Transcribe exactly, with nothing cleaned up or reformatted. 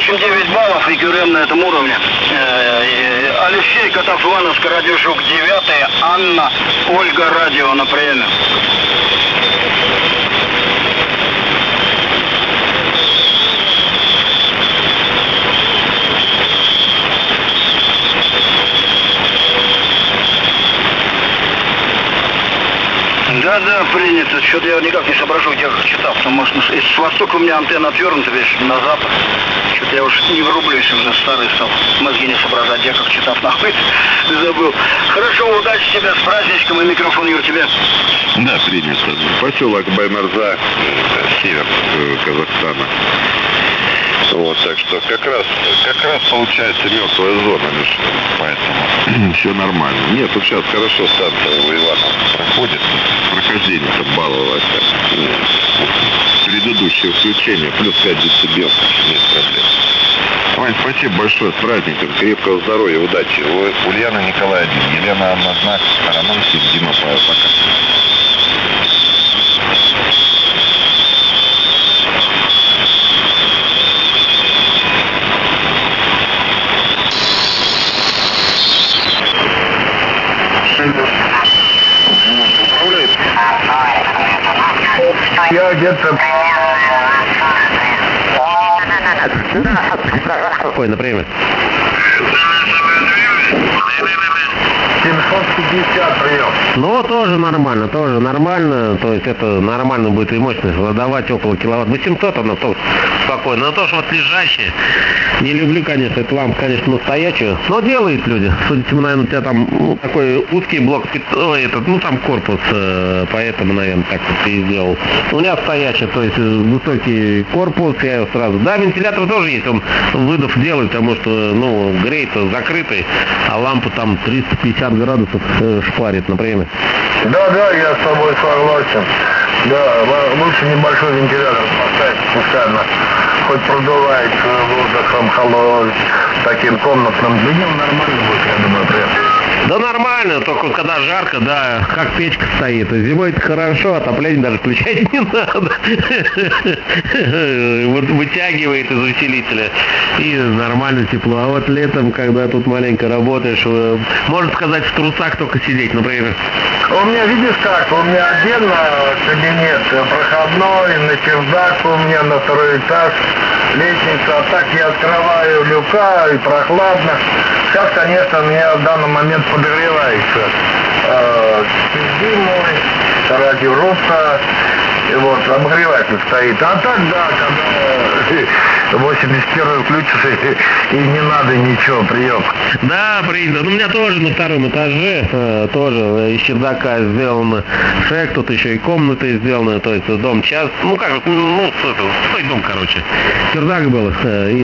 восемь девять баллов и КРМ на этом уровне. Алексей, Котов, Ивановск, радиожук девятый, Анна, Ольга, радио на приеме. Да, да, принято. Что-то я никак не соображу, где читал. Потому что с востока у меня антенна отвернута, видишь, на запад. Что-то я уж не врублюсь, уже старый стал. Мозги не соображать, где как читал, нахуй. Забыл. Хорошо, удачи тебе, с праздничком, и микрофон, Юр, тебе. Да, принято. Поселок Баймарза, север Казахстана. Вот, так что как раз, как раз получается мертвая зона, Миша, поэтому все нормально. Нет, тут сейчас хорошо станция у Ивана проходит, прохождение там балловое, предыдущее включение, плюс пять децибел, нет проблем. Вань, спасибо большое, с праздником, крепкого здоровья, удачи. У Ульяна Николай один, Елена Анна Знак, Роман Сим, Дима Павел, пока. Я где-то... Какой, например? семьсот пятьдесят прием. Ну, тоже нормально, тоже нормально. То есть это нормально будет и мощность выдавать около киловатт. восемьсот она тоже спокойно. Но тоже вот лежащая. Не люблю, конечно, эту лампу, конечно, настоящую. Но делают люди. Судя по всему, наверное, у тебя там ну, такой узкий блок, ой, этот, ну там корпус, э, поэтому, наверное, так вот и сделал. У меня стоячая, то есть высокий корпус, я его сразу. Да, вентилятор тоже есть, он выдох делает, потому что, ну, греется закрытый, а лампа там триста пятьдесят градусов э, шпарит, например. Да, да, я с тобой согласен. Да, лучше небольшой вентилятор поставить специально. Хоть продувает воздухом холодным, таким комнатным. Да не, нормально будет, я думаю, прям. Да нормально, только когда жарко, да, как печка стоит. Зимой-то хорошо, отопление даже включать не надо. Вот вытягивает из усилителя. И нормально тепло. А вот летом, когда тут маленько работаешь, можно сказать, в трусах только сидеть, например. У меня, видишь как, у меня отдельно кабинет проходной, на чердак у меня на второй этаж, лестница, а так я открываю люка и прохладно. Сейчас, конечно, у меня в данный момент подогревается э, зимой, радиорубка, и вот обогреватель стоит. А так, да, когда восемьдесят первый включишь, и не надо ничего, прием. Да, принято. Ну, у меня тоже на втором этаже, э, тоже из чердака сделан шек, тут еще и комнаты сделаны, то есть дом час, ну как, ну, свой дом, короче. Чердак был, э,